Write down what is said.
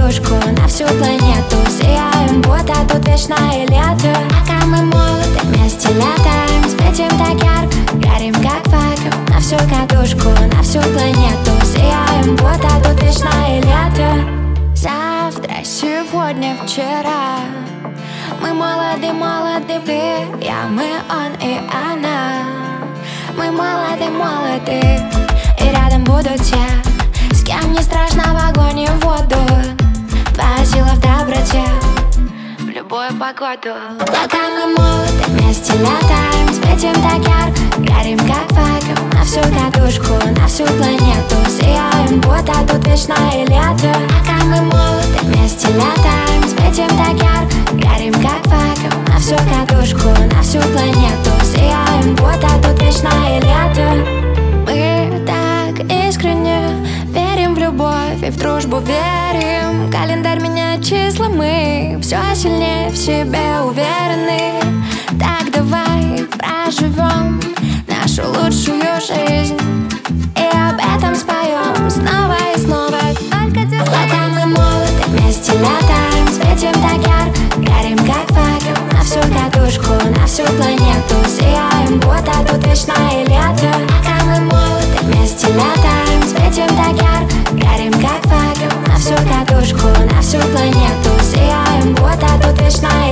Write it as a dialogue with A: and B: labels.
A: катушку на всю планету. Сияем, будто тут вечное лето. Пока мы молоды, вместе летаем, светим так ярко, горим как факел на всю катушку, на всю планету. Сияем, будто тут вечное лето. Завтра, сегодня, вчера. Мы молоды, молоды, вы, я, мы, он и она. Мы молоды, молоды, и рядом будут те, с кем не страшно в огонь и в воду. Твоя сила в доброте, в любую погоду. Пока мы молоды, вместе летаем, светим так ярко, горим как факел на всю катушку, на всю планету. Сияем, будто тут вечное лето. Пока мы молоды, вместе летаем, светим так ярко, горим как факел на всю катушку, на всю планету. Сияем, будто тут вечное лето. Мы так искренне верим в любовь и в дружбу верим. Календарь меняет числа, мы все сильнее в себе уверены. Так давай проживем нашу лучшую жизнь и об этом споем снова и снова. Пока мы молоды, вместе летаем, светим так ярко, горим как факел на всю катушку, на всю планету. Сияем, будто тут вечное лето. Пока мы молоды, вместе летаем, светим так ярко, горим как факел на всю катушку, на всю планету. Сияем, будто тут вечное